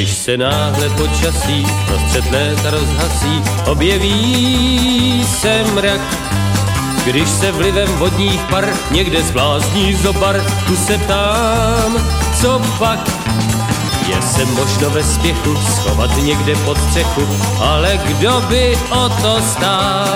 Když se náhle počasí prostřed léta rozhasí, objeví se mrak. Když se vlivem vodních par někde zblázní zobar, tu se ptám, co pak? Je se možno ve spěchu schovat někde pod střechu, ale kdo by o to stál?